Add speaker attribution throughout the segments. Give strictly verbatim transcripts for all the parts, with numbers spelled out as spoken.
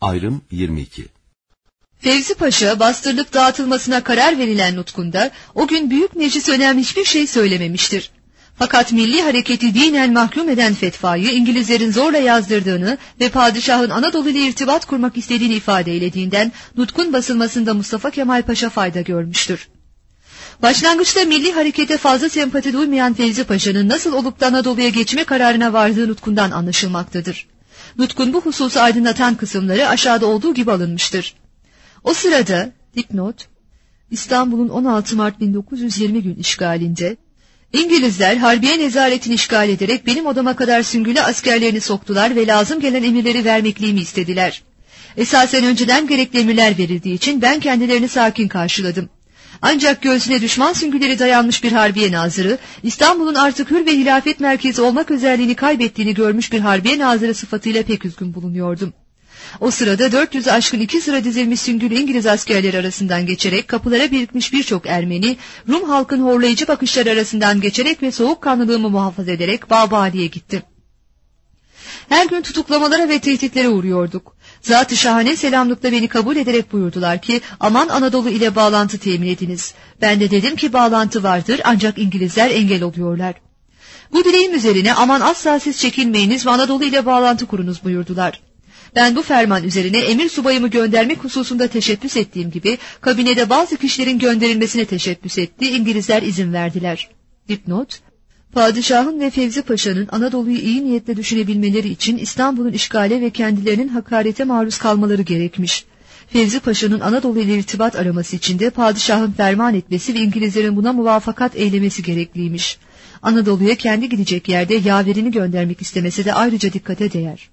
Speaker 1: Ayrım yirmi iki.
Speaker 2: Fevzi Paşa bastırılıp dağıtılmasına karar verilen nutkunda o gün Büyük Meclis önemli hiçbir şey söylememiştir. Fakat milli hareketi dinen mahkum eden fetvayı İngilizlerin zorla yazdırdığını ve padişahın Anadolu ile irtibat kurmak istediğini ifade eylediğinden nutkun basılmasında Mustafa Kemal Paşa fayda görmüştür. Başlangıçta milli harekete fazla sempati duymayan Fevzi Paşa'nın nasıl olup da Anadolu'ya geçme kararına vardığı nutkundan anlaşılmaktadır. Nutkun bu hususu aydınlatan kısımları aşağıda olduğu gibi alınmıştır. O sırada dipnot, İstanbul'un on altı Mart bin dokuz yüz yirmi gün işgalinde İngilizler harbiye nezaretini işgal ederek benim odama kadar süngülü askerlerini soktular ve lazım gelen emirleri vermekliğimi istediler. Esasen önceden gerekli emirler verildiği için ben kendilerini sakin karşıladım. Ancak göğsüne düşman süngüleri dayanmış bir harbiye nazırı, İstanbul'un artık hür ve hilafet merkezi olmak özelliğini kaybettiğini görmüş bir harbiye nazırı sıfatıyla pek üzgün bulunuyordum. O sırada dört yüzü aşkın iki sıra dizilmiş süngülü İngiliz askerleri arasından geçerek kapılara birikmiş birçok Ermeni, Rum halkın horlayıcı bakışları arasından geçerek ve soğukkanlılığımı muhafaza ederek Babali'ye gittim. Her gün tutuklamalara ve tehditlere uğruyorduk. Zat-ı şahane selamlıkla beni kabul ederek buyurdular ki aman Anadolu ile bağlantı temin ediniz. Ben de dedim ki bağlantı vardır ancak İngilizler engel oluyorlar. Bu dileğim üzerine aman asla siz çekinmeyiniz ve Anadolu ile bağlantı kurunuz buyurdular. Ben bu ferman üzerine emir subayımı göndermek hususunda teşebbüs ettiğim gibi kabinede bazı kişilerin gönderilmesine teşebbüs etti, İngilizler izin verdiler. Dipnot, Padişahın ve Fevzi Paşa'nın Anadolu'yu iyi niyetle düşünebilmeleri için İstanbul'un işgale ve kendilerinin hakarete maruz kalmaları gerekmiş. Fevzi Paşa'nın Anadolu ile irtibat araması için de padişahın ferman etmesi ve İngilizlerin buna muvafakat eylemesi gerekliymiş. Anadolu'ya kendi gidecek yerde yaverini göndermek istemesi de ayrıca dikkate değer.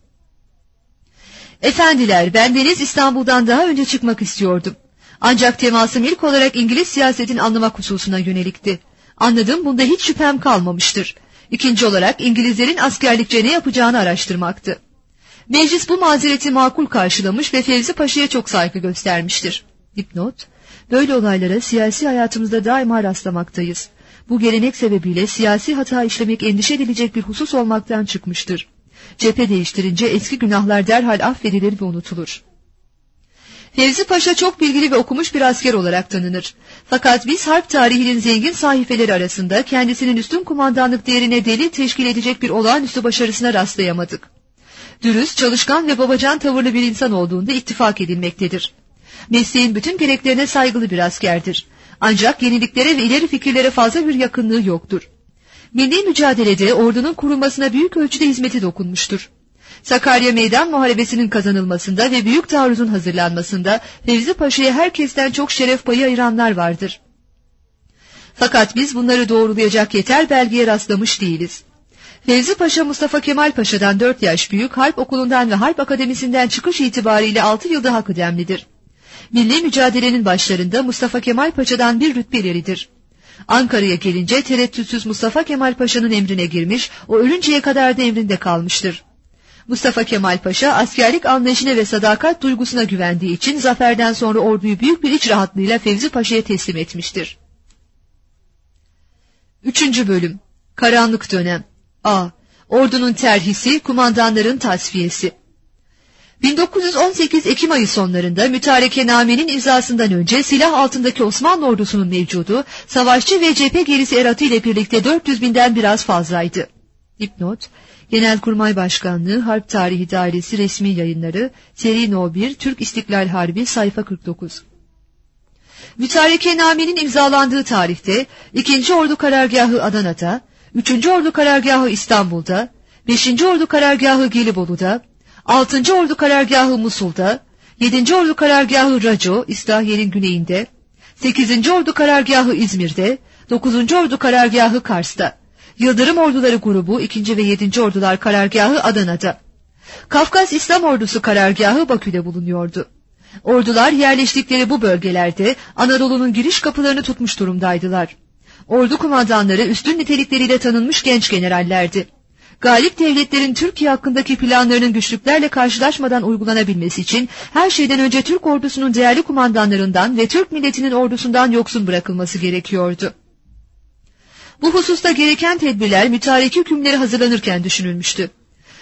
Speaker 2: Efendiler, bendeniz İstanbul'dan daha önce çıkmak istiyordum. Ancak temasım ilk olarak İngiliz siyasetini anlamak hususuna yönelikti. Anladım, bunda hiç şüphem kalmamıştır. İkinci olarak İngilizlerin askerlikçe ne yapacağını araştırmaktı. Meclis bu mazereti makul karşılamış ve Fevzi Paşa'ya çok saygı göstermiştir. Dipnot, böyle olaylara siyasi hayatımızda daima rastlamaktayız. Bu gelenek sebebiyle siyasi hata işlemek endişe edilecek bir husus olmaktan çıkmıştır. Cephe değiştirince eski günahlar derhal affedilir ve unutulur. Fevzi Paşa çok bilgili ve okumuş bir asker olarak tanınır. Fakat biz harp tarihinin zengin sahifeleri arasında kendisinin üstün kumandanlık değerine delil teşkil edecek bir olağanüstü başarısına rastlayamadık. Dürüst, çalışkan ve babacan tavırlı bir insan olduğunda ittifak edilmektedir. Mesleğin bütün gereklerine saygılı bir askerdir. Ancak yeniliklere ve ileri fikirlere fazla bir yakınlığı yoktur. Milli mücadelede ordunun kurulmasına büyük ölçüde hizmeti dokunmuştur. Sakarya Meydan Muharebesi'nin kazanılmasında ve büyük taarruzun hazırlanmasında Fevzi Paşa'ya herkesten çok şeref payı ayıranlar vardır. Fakat biz bunları doğrulayacak yeter belgeye rastlamış değiliz. Fevzi Paşa Mustafa Kemal Paşa'dan dört yaş büyük, harp okulundan ve harp akademisinden çıkış itibariyle altı yıl daha kıdemlidir. Milli mücadelenin başlarında Mustafa Kemal Paşa'dan bir rütbe ileridir. Ankara'ya gelince tereddütsüz Mustafa Kemal Paşa'nın emrine girmiş, o ölünceye kadar da emrinde kalmıştır. Mustafa Kemal Paşa askerlik anlayışına ve sadakat duygusuna güvendiği için zaferden sonra orduyu büyük bir iç rahatlığıyla Fevzi Paşa'ya teslim etmiştir. Üçüncü bölüm. Karanlık dönem. A. Ordunun terhisi, kumandanların tasfiyesi. bin dokuz yüz on sekiz Ekim ayı sonlarında mütarekenamenin imzasından önce silah altındaki Osmanlı ordusunun mevcudu, savaşçı ve cephe gerisi eratı ile birlikte dört yüz binden biraz fazlaydı. Dipnot, Genelkurmay Başkanlığı Harp Tarihi Dairesi Resmi Yayınları, Seri No bir, Türk İstiklal Harbi, sayfa kırk dokuz. Mütarekenamenin imzalandığı tarihte ikinci Ordu Karargahı Adana'da, üçüncü Ordu Karargahı İstanbul'da, beşinci Ordu Karargahı Gelibolu'da, altıncı Ordu Karargahı Musul'da, yedinci Ordu Karargahı Raco, İslahiye'nin güneyinde, sekizinci Ordu Karargahı İzmir'de, dokuzuncu Ordu Karargahı Kars'ta, Yıldırım Orduları Grubu ikinci ve yedinci Ordular Karargahı Adana'da, Kafkas İslam Ordusu Karargahı Bakü'de bulunuyordu. Ordular yerleştikleri bu bölgelerde Anadolu'nun giriş kapılarını tutmuş durumdaydılar. Ordu kumandanları üstün nitelikleriyle tanınmış genç generallerdi. Galip devletlerin Türkiye hakkındaki planlarının güçlüklerle karşılaşmadan uygulanabilmesi için her şeyden önce Türk ordusunun değerli kumandanlarından ve Türk milletinin ordusundan yoksun bırakılması gerekiyordu. Bu hususta gereken tedbirler mütareke hükümleri hazırlanırken düşünülmüştü.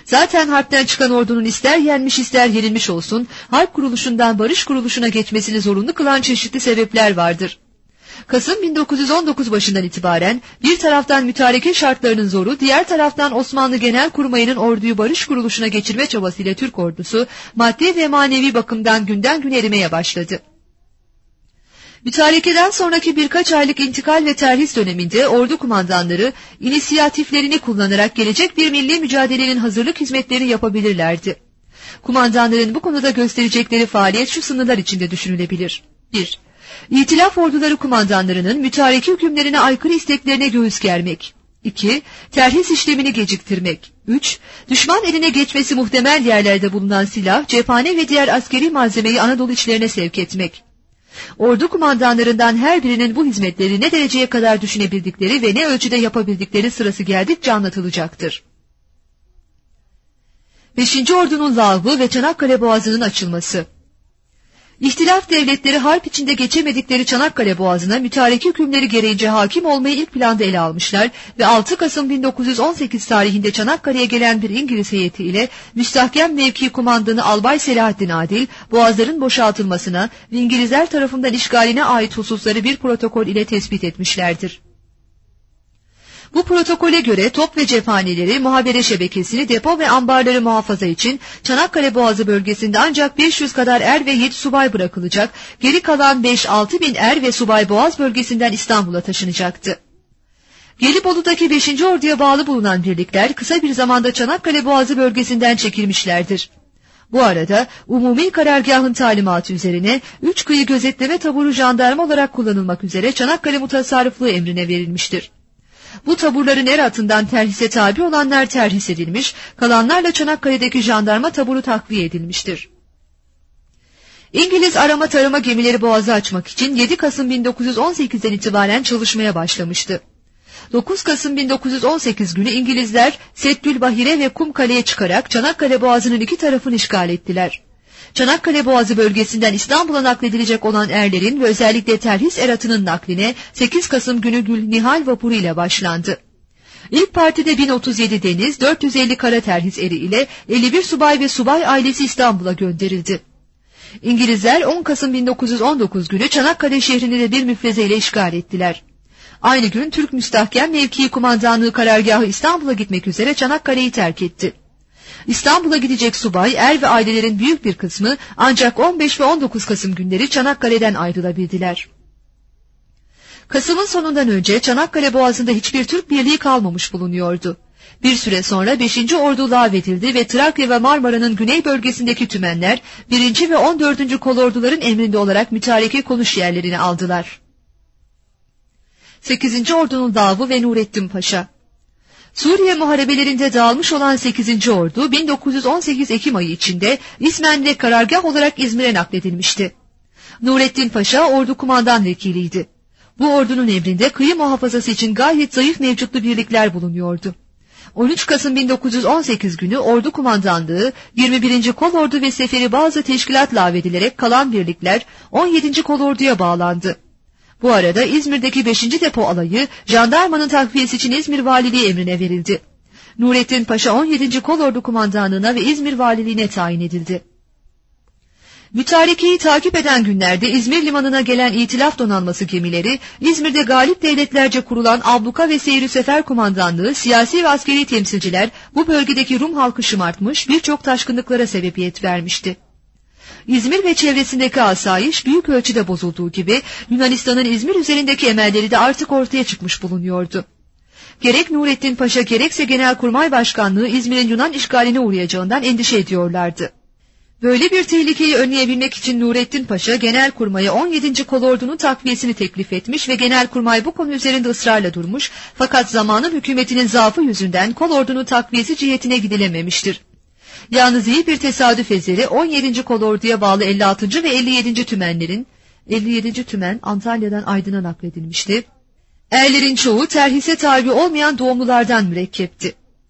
Speaker 2: Zaten harpten çıkan ordunun ister yenmiş ister yenilmiş olsun, harp kuruluşundan barış kuruluşuna geçmesini zorunlu kılan çeşitli sebepler vardır. Kasım bin dokuz yüz on dokuz başından itibaren bir taraftan mütareke şartlarının zoru, diğer taraftan Osmanlı Genelkurmayı'nın orduyu barış kuruluşuna geçirme çabasıyla Türk ordusu maddi ve manevi bakımdan günden güne erimeye başladı. Mütarekeden sonraki birkaç aylık intikal ve terhis döneminde ordu kumandanları inisiyatiflerini kullanarak gelecek bir milli mücadelenin hazırlık hizmetlerini yapabilirlerdi. Kumandanların bu konuda gösterecekleri faaliyet şu sınırlar içinde düşünülebilir. bir İtilaf orduları kumandanlarının mütareke hükümlerine aykırı isteklerine göğüs germek. iki Terhis işlemini geciktirmek. üç Düşman eline geçmesi muhtemel yerlerde bulunan silah, cephane ve diğer askeri malzemeyi Anadolu içlerine sevk etmek. Ordu kumandanlarından her birinin bu hizmetleri ne dereceye kadar düşünebildikleri ve ne ölçüde yapabildikleri sırası geldikçe anlatılacaktır. beşinci Ordunun lağvı ve Çanakkale Boğazı'nın açılması. İhtilaf devletleri harp içinde geçemedikleri Çanakkale Boğazı'na mütareke hükümleri gereğince hakim olmayı ilk planda ele almışlar ve altı Kasım bin dokuz yüz on sekiz tarihinde Çanakkale'ye gelen bir İngiliz heyeti ile müstahkem mevki kumandanı Albay Selahaddin Adil, boğazların boşaltılmasına ve İngilizler tarafından işgaline ait hususları bir protokol ile tespit etmişlerdir. Bu protokole göre top ve cephaneleri, muhabere şebekesini, depo ve ambarları muhafaza için Çanakkale Boğazı bölgesinde ancak beş yüz kadar er ve yedi subay bırakılacak, geri kalan beş altı bin er ve subay Boğaz bölgesinden İstanbul'a taşınacaktı. Gelibolu'daki beşinci Ordu'ya bağlı bulunan birlikler kısa bir zamanda Çanakkale Boğazı bölgesinden çekilmişlerdir. Bu arada umumi karargahın talimatı üzerine üç kıyı gözetleme taburu jandarma olarak kullanılmak üzere Çanakkale mutasarrıflığı emrine verilmiştir. Bu taburların er hattından terhise tabi olanlar terhis edilmiş, kalanlarla Çanakkale'deki jandarma taburu takviye edilmiştir. İngiliz arama tarama gemileri boğazı açmak için yedi Kasım bin dokuz yüz on sekizden itibaren çalışmaya başlamıştı. dokuz Kasım bin dokuz yüz on sekiz günü İngilizler Seddülbahire ve Kumkale'ye çıkarak Çanakkale Boğazı'nın iki tarafını işgal ettiler. Çanakkale Boğazı bölgesinden İstanbul'a nakledilecek olan erlerin ve özellikle terhis eratının nakline sekiz Kasım günü Gül Nihal vapuru ile başlandı. İlk partide bin otuz yedi deniz, dört yüz elli kara terhis eri ile elli bir subay ve subay ailesi İstanbul'a gönderildi. İngilizler on Kasım bin dokuz yüz on dokuz günü Çanakkale şehrini de bir müfreze ile işgal ettiler. Aynı gün Türk Müstahkem Mevkii Kumandanlığı karargahı İstanbul'a gitmek üzere Çanakkale'yi terk etti. İstanbul'a gidecek subay, er ve ailelerin büyük bir kısmı ancak on beş ve on dokuz Kasım günleri Çanakkale'den ayrılabildiler. Kasım'ın sonundan önce Çanakkale Boğazı'nda hiçbir Türk birliği kalmamış bulunuyordu. Bir süre sonra beşinci Ordu lağvedildi ve Trakya ve Marmara'nın güney bölgesindeki tümenler birinci ve on dördüncü kolorduların emrinde olarak mütareke konuş yerlerini aldılar. sekizinci Ordu'nun lağvı ve Nurettin Paşa. Suriye muharebelerinde dağılmış olan sekizinci Ordu bin dokuz yüz on sekiz Ekim ayı içinde İsmen'de karargah olarak İzmir'e nakledilmişti. Nurettin Paşa ordu kumandan vekiliydi. Bu ordunun emrinde kıyı muhafazası için gayet zayıf mevcutlu birlikler bulunuyordu. on üç Kasım bin dokuz yüz on sekiz günü ordu kumandanlığı yirmi birinci Kolordu ve seferi bazı teşkilat lağvedilerek kalan birlikler on yedinci Kolordu'ya bağlandı. Bu arada İzmir'deki beşinci depo alayı jandarmanın takviyesi için İzmir Valiliği emrine verildi. Nurettin Paşa on yedinci Kolordu kumandanlığına ve İzmir Valiliğine tayin edildi. Mütarekeyi takip eden günlerde İzmir limanına gelen İtilaf donanması gemileri, İzmir'de galip devletlerce kurulan Abluka ve Seyri Sefer Kumandanlığı, siyasi ve askeri temsilciler bu bölgedeki Rum halkı şımartmış, birçok taşkınlıklara sebebiyet vermişti. İzmir ve çevresindeki asayiş büyük ölçüde bozulduğu gibi Yunanistan'ın İzmir üzerindeki emelleri de artık ortaya çıkmış bulunuyordu. Gerek Nurettin Paşa gerekse Genelkurmay Başkanlığı İzmir'in Yunan işgaline uğrayacağından endişe ediyorlardı. Böyle bir tehlikeyi önleyebilmek için Nurettin Paşa Genelkurmay'a on yedinci Kolordu'nun takviyesini teklif etmiş ve Genelkurmay bu konu üzerinde ısrarla durmuş, fakat zamanın hükümetinin zaafı yüzünden Kolordu'nun takviyesi cihetine gidilememiştir. Yalnız iyi bir tesadüf eseri on yedinci Kolordu'ya bağlı elli altıncı ve elli yedinci tümenlerin, elli yedinci tümen Antalya'dan Aydın'a nakledilmişti. Erlerin çoğu terhise tabi olmayan doğumlulardan mürekkepti.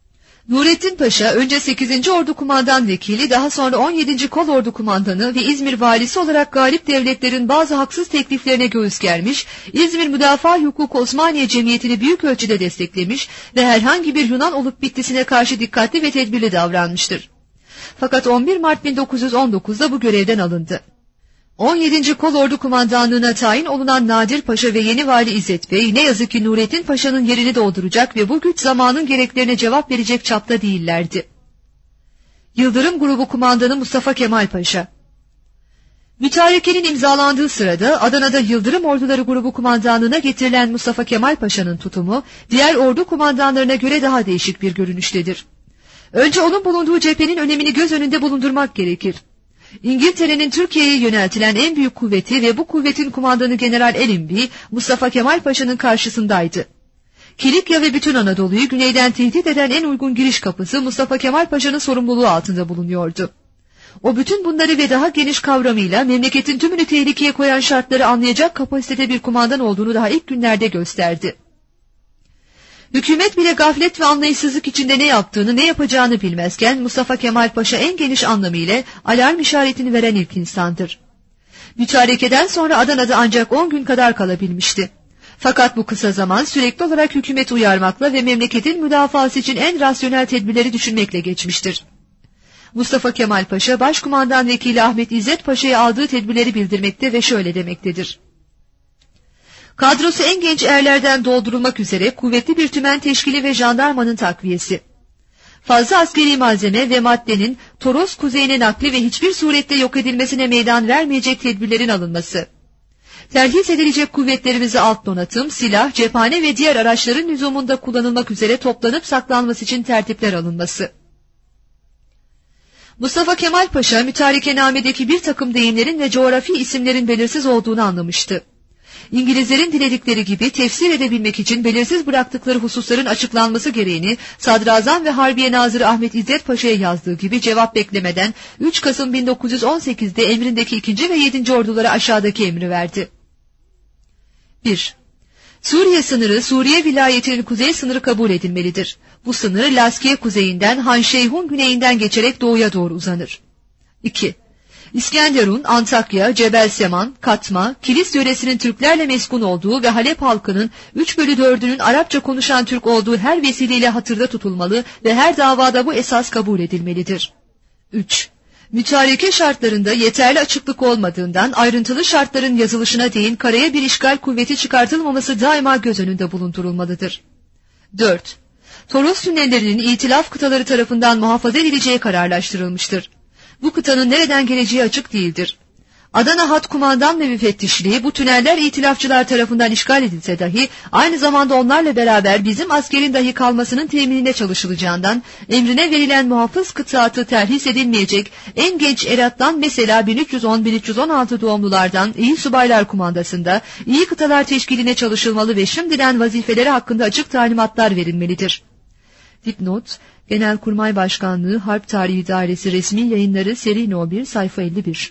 Speaker 2: Nurettin Paşa önce sekizinci Ordu Kumandan Vekili, daha sonra on yedinci Kolordu Kumandanı ve İzmir Valisi olarak galip devletlerin bazı haksız tekliflerine göğüs germiş, İzmir Müdafaa Hukuku Osmaniye Cemiyeti'ni büyük ölçüde desteklemiş ve herhangi bir Yunan olup bittisine karşı dikkatli ve tedbirli davranmıştır. Fakat on bir Mart bin dokuz yüz on dokuz'da bu görevden alındı. on yedinci Kolordu Kumandanlığına tayin olunan Nadir Paşa ve yeni vali İzzet Bey ne yazık ki Nurettin Paşa'nın yerini dolduracak ve bu güç zamanın gereklerine cevap verecek çapta değillerdi. Yıldırım Grubu Kumandanı Mustafa Kemal Paşa. Mütarekenin imzalandığı sırada Adana'da Yıldırım Orduları Grubu Kumandanlığına getirilen Mustafa Kemal Paşa'nın tutumu diğer ordu kumandanlarına göre daha değişik bir görünüştedir. Önce onun bulunduğu cephenin önemini göz önünde bulundurmak gerekir. İngiltere'nin Türkiye'ye yöneltilen en büyük kuvveti ve bu kuvvetin kumandanı General Allenby, Mustafa Kemal Paşa'nın karşısındaydı. Kilikya ve bütün Anadolu'yu güneyden tehdit eden en uygun giriş kapısı Mustafa Kemal Paşa'nın sorumluluğu altında bulunuyordu. O bütün bunları ve daha geniş kavramıyla memleketin tümünü tehlikeye koyan şartları anlayacak kapasitede bir kumandan olduğunu daha ilk günlerde gösterdi. Hükümet bile gaflet ve anlayışsızlık içinde ne yaptığını, ne yapacağını bilmezken Mustafa Kemal Paşa en geniş anlamıyla alarm işaretini veren ilk insandır. Mütarekeden sonra Adana'da ancak on gün kadar kalabilmişti. Fakat bu kısa zaman sürekli olarak hükümeti uyarmakla ve memleketin müdafası için en rasyonel tedbirleri düşünmekle geçmiştir. Mustafa Kemal Paşa, Başkumandan Vekili Ahmet İzzet Paşa'ya aldığı tedbirleri bildirmekte ve şöyle demektedir. Kadrosu en genç erlerden doldurulmak üzere kuvvetli bir tümen teşkili ve jandarmanın takviyesi. Fazla askeri malzeme ve maddenin Toros kuzeyine nakli ve hiçbir surette yok edilmesine meydan vermeyecek tedbirlerin alınması. Terhis edilecek kuvvetlerimizi alt donatım, silah, cephane ve diğer araçların lüzumunda kullanılmak üzere toplanıp saklanması için tertipler alınması. Mustafa Kemal Paşa, mütarekenamedeki bir takım deyimlerin ve coğrafi isimlerin belirsiz olduğunu anlamıştı. İngilizlerin diledikleri gibi tefsir edebilmek için belirsiz bıraktıkları hususların açıklanması gereğini Sadrazam ve Harbiye Nazırı Ahmet İzzet Paşa'ya yazdığı gibi cevap beklemeden üç Kasım bin dokuz yüz on sekiz'de emrindeki ikinci ve yedinci ordulara aşağıdaki emri verdi. bir. Suriye sınırı, Suriye vilayetinin kuzey sınırı kabul edilmelidir. Bu sınır Laskiye kuzeyinden Hanşeyhun güneyinden geçerek doğuya doğru uzanır. iki. İskenderun, Antakya, Cebelseman, Katma, Kilis yöresinin Türklerle meskun olduğu ve Halep halkının üç bölü dördünün Arapça konuşan Türk olduğu her vesileyle hatırda tutulmalı ve her davada bu esas kabul edilmelidir. üç. Mütareke şartlarında yeterli açıklık olmadığından ayrıntılı şartların yazılışına değin karaya bir işgal kuvveti çıkartılmaması daima göz önünde bulundurulmalıdır. dört. Toros tünellerinin itilaf kıtaları tarafından muhafaza edileceği kararlaştırılmıştır. Bu kıtanın nereden geleceği açık değildir. Adana Hat Kumandan ve Müfettişliği bu tüneller itilafçılar tarafından işgal edilse dahi aynı zamanda onlarla beraber bizim askerin dahi kalmasının teminine çalışılacağından emrine verilen muhafız kıtaatı terhis edilmeyecek en genç erattan mesela bin üç yüz on bin üç yüz on altı doğumlulardan iyi subaylar kumandasında iyi kıtalar teşkiline çalışılmalı ve şimdiden vazifeleri hakkında açık talimatlar verilmelidir. Dipnot: Genelkurmay Başkanlığı Harp Tarihi Dairesi Resmi Yayınları Seri No bir sayfa elli bir.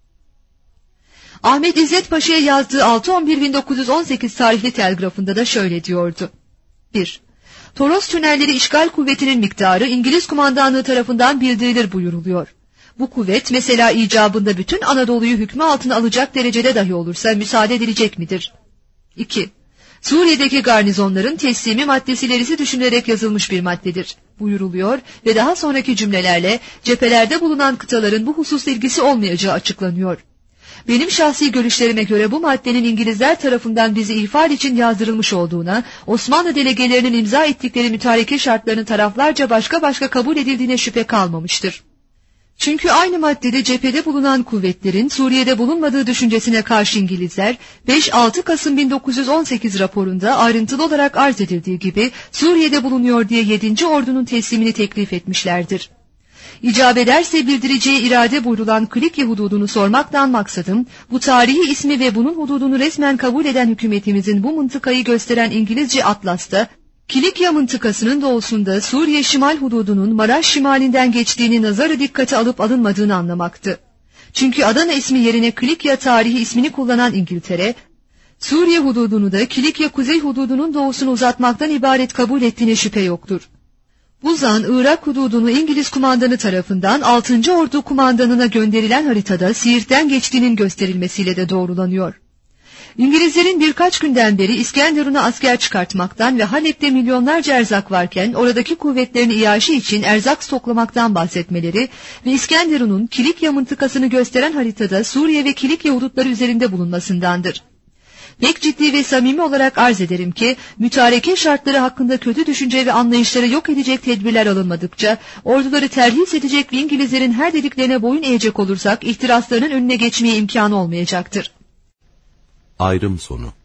Speaker 2: Ahmet İzzet Paşa'ya yazdığı altı on bir bin dokuz yüz on sekiz tarihli telgrafında da şöyle diyordu. bir. Toros tünelleri işgal kuvvetinin miktarı İngiliz kumandanlığı tarafından bildirilir buyuruluyor. Bu kuvvet mesela icabında bütün Anadolu'yu hükmü altına alacak derecede dahi olursa müsaade edilecek midir? iki. Suriye'deki garnizonların teslimi maddesi ilerisi düşünülerek yazılmış bir maddedir buyuruluyor ve daha sonraki cümlelerle cephelerde bulunan kıtaların bu hususla ilgisi olmayacağı açıklanıyor. Benim şahsi görüşlerime göre bu maddenin İngilizler tarafından bizi ihfal için yazdırılmış olduğuna, Osmanlı delegelerinin imza ettikleri mütareke şartlarının taraflarca başka başka kabul edildiğine şüphe kalmamıştır. Çünkü aynı maddede cephede bulunan kuvvetlerin Suriye'de bulunmadığı düşüncesine karşı İngilizler beş altı Kasım bin dokuz yüz on sekiz raporunda ayrıntılı olarak arz edildiği gibi Suriye'de bulunuyor diye yedinci ordunun teslimini teklif etmişlerdir. İcap ederse bildireceği irade buyurulan Kilikya hududunu sormaktan maksadım, bu tarihi ismi ve bunun hududunu resmen kabul eden hükümetimizin bu mıntıkayı gösteren İngilizce atlasta, Kilikya mıntıkasının doğusunda Suriye şimal hududunun Maraş şimalinden geçtiğini nazarı dikkate alıp alınmadığını anlamaktı. Çünkü Adana ismi yerine Kilikya tarihi ismini kullanan İngiltere, Suriye hududunu da Kilikya kuzey hududunun doğusunu uzatmaktan ibaret kabul ettiğine şüphe yoktur. Bu zan Irak hududunu İngiliz kumandanı tarafından altıncı Ordu kumandanına gönderilen haritada Siirt'ten geçtiğinin gösterilmesiyle de doğrulanıyor. İngilizlerin birkaç günden beri İskenderun'a asker çıkartmaktan ve Halep'te milyonlarca erzak varken oradaki kuvvetlerini iaşe için erzak stoklamaktan bahsetmeleri ve İskenderun'un Kilikya mıntıkasını gösteren haritada Suriye ve Kilikya hudutları üzerinde bulunmasındandır. Pek ciddi ve samimi olarak arz ederim ki mütareke şartları hakkında kötü düşünce ve anlayışları yok edecek tedbirler alınmadıkça, orduları terhis edecek ve İngilizlerin her dediklerine boyun eğecek olursak ihtiraslarının önüne geçmeye imkanı olmayacaktır.
Speaker 1: Ayrım sonu.